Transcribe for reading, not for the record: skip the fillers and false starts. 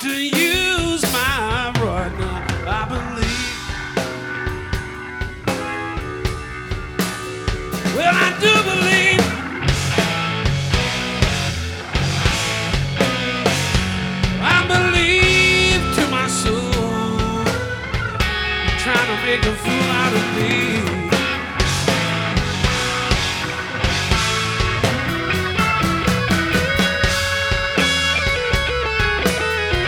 to use my rod. Now I believe. Well, I do believe. I believe to my soul, trying to make a fool out of me.